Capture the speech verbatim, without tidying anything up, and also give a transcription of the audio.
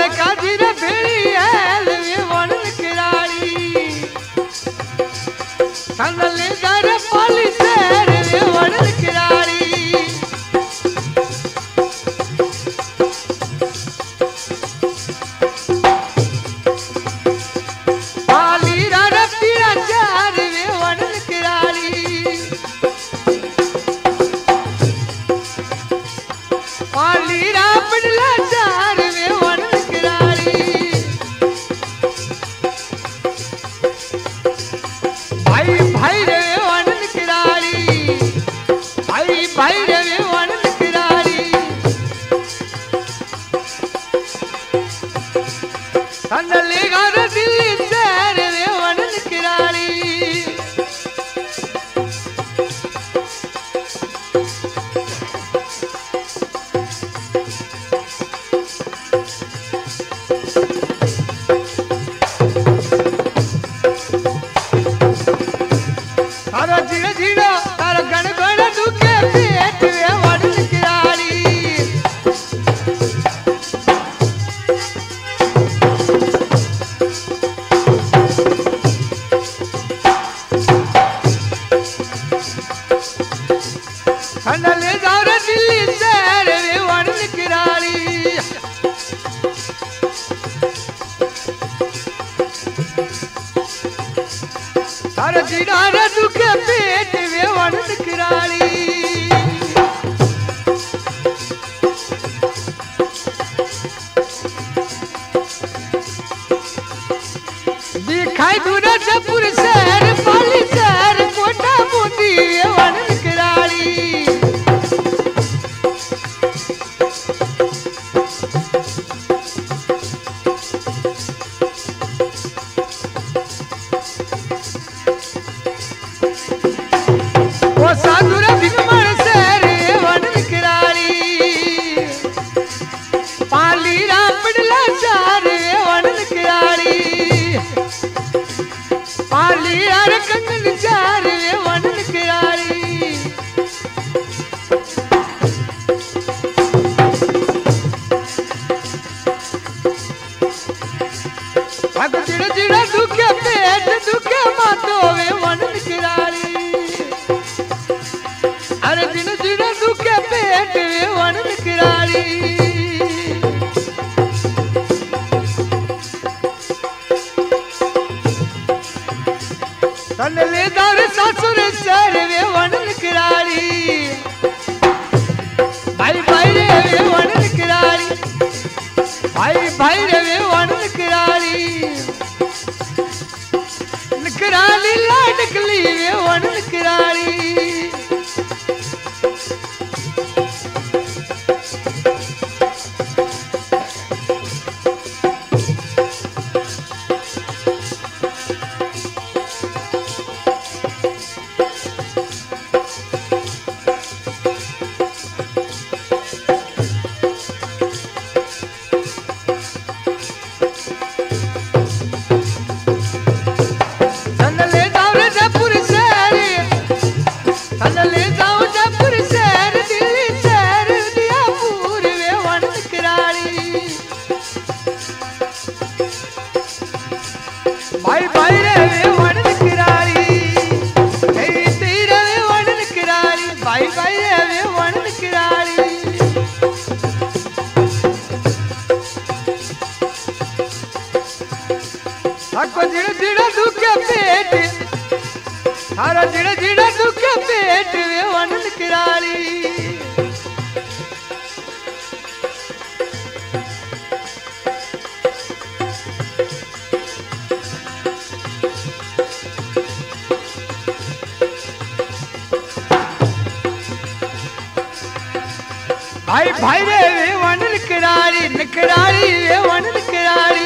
अरे काजी रे भेड़ी है वे वन किराड़ी संदले जारे पाली शेर वे वन किराड़ी पाली रे पीरा चार वे वन किराड़ी पाली रा पडला चार वे वन किराड़ी भाई भाई रे वन किराड़ी भाई भाई रे वन किराड़ी संदले घर दिल्ली शहर वे वन किराड़ी तारा जीड़ा जीड़ा तारा गण गण दुखे पेट वे वन किराड़ी संदले जाओ रे दिल्ली शहर वे वन किराड़ी तारा जीड़ा रे दुखे पेट वे वन किराड़ी दिखाई दूरा जयपुर शहर पाली शहर कोटा मोती वे वन किराड़ी वो साधुरा भिगमण शहर वे वन किराड़ी पाली रा पडला चार वे वन किराड़ी पाली रा कंगन चार वे वन किराड़ी अग जिड़ जिड़ दुखे पेट दुखे मातो वे वन किराड़ी अरे जिड़ जिड़ दुखे पेट वे वन किराड़ी संदले दार सासुर शहर वे वन किराड़ी भाई भाई रे वे वन किराड़ी भाई भाई रे वे वन किराड़ी निकराली लाडकली वे वन किराड़ी संदले जाओ रे जयपुर शहर संदले जाओ जयपुर शहर दिल्ली शहर दियापुर वे वन किराड़ी भाई भाई रे वे वन किराड़ी हे तेरे वे वन किराड़ी भाई भाई रे वे वन किराड़ी अको जिड़ जिड़ दुखे पेट थारा जिड़ जिड़ दुखे पेट वे वन किराड़ी भाई भाई रे वे वन किराड़ी निकराड़ी वे वन किराड़ी